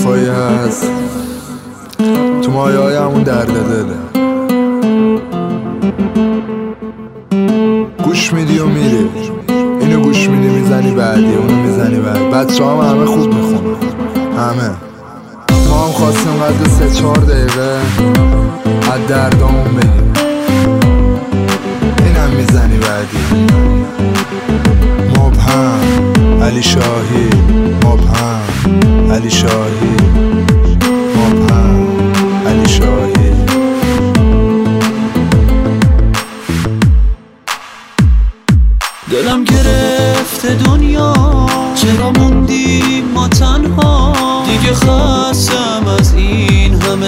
حرفایی هست تو مایه های همون درد دله، گوش میدی و میری، اینو گوش میدی میزنی بعدی، اونو میزنی بعد. بچه هم همه خوب میخونن، همه. ما هم خواستیم قدر 3-4 دقیقه از دردامون بگیم، اینم میزنی بعدی. مبهم علی شاهی، مبهم علی شاهی، مبهم علی شاهی. دلم گرفته دنیا، چرا موندیم ما تنها؟ دیگه خستم از این همه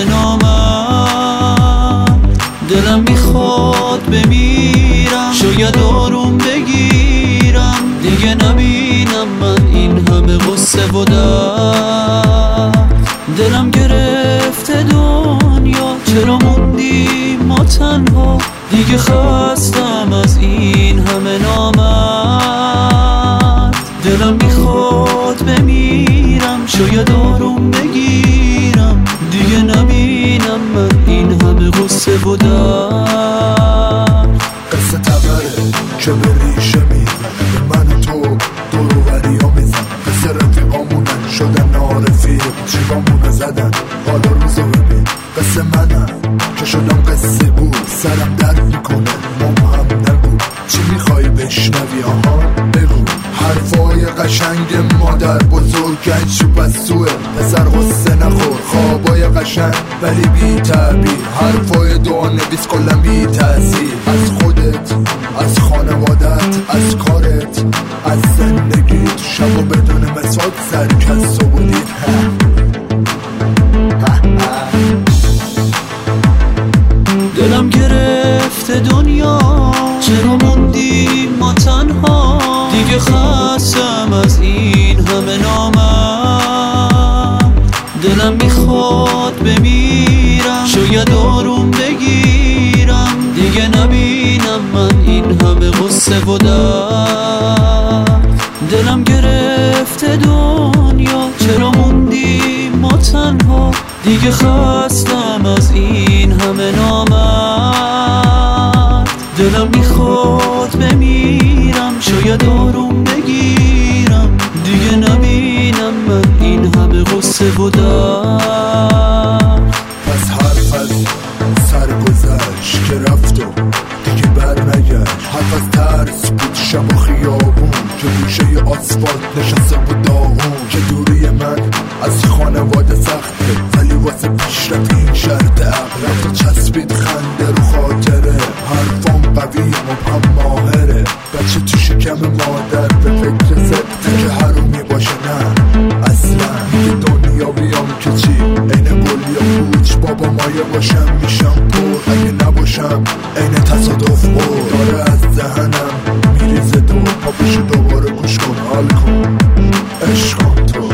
نامرد. دلم میخواد بمیرم، شاید آروم بگیرم، دیگه نبینم من این همه غصه و درد. دلم گرفته دنیا، چرا موندیم ما تنها؟ دیگه خستم از این همه نامرد. دلم میخواد بمیرم، شاید آروم بگیرم، دیگه نبینم من این همه غصه و درد. قصه تبره که به ریشه میزنه، به من و تو دوروبری ها میزنه. قصه رفیقامونن شدن نارفیق، جیبامونو زدن حالا روزو ببین. قصه منم که شدم قصه بود، سرم درد میکنه مهم نگو. چی میخوای بشنوی؟ آها بگو. حرفای قشنگ مادر بزرگ چوب از سوه، پسر غصه نخور. خوابای قشنگ ولی بی تعبیر، حرفای دعا نویس کلن بی تأثیر. از خودت، از خانوادت، از کارت، از زندگیت، شب و بدون مساک سرکست و بودید. دلم گرفته دنیا، چرا موندیم ما تنها؟ دیگه خستم از این همه نامرد. دلم میخواد بمیرم، شاید آروم بگیرم، دیگه نبینم من این همه غصه و درد. دلم گرفته دنیا، چرا موندیم ما تنها؟ دیگه خستم از این همه نامرد. دلم میخواد بمیرم، شاید آروم بگیرم، دیگه نبینم من این همه غصه و درد. پس حرف از سرگذشت که رفت و دیگه بر نگشت. حرف از ترس بود شب و خیابون، که گوشه آسفالت نشسته بود داغون. که دوری من از خانواده سخته، ولی واسه پیشرفت این شرط عقل. رفت و چسبید خنده رو خاطره، حرفام قوی مبهم ماهره. بچه تو شکم مادر به فکر سکته که حرومی باشه نه اصلا. میگه دنیا بیام که چی، این گل یا پوچ. بابا مایه باشم میشم پر، اگه نباشم این تصادف بود. داره از ذهنم میریزه دور، پا بشو دوباره گوش کن، حال کن، عشق کن تو.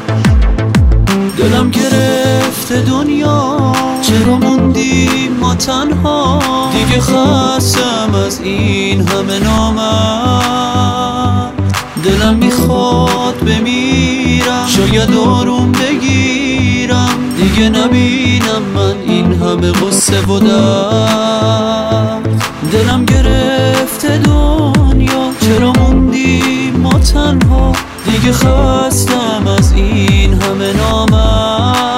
دلم گرفته دنیا، چرا موندیم ما تنها؟ دیگه خستم از این همه نامرد. دلم میخواد بمیرم، شاید آروم بگیرم، دیگه نبینم من این همه غصه و درد. دلم گرفته دنیا، چرا موندیم ما تنها؟ دیگه خستم از این همه نامرد.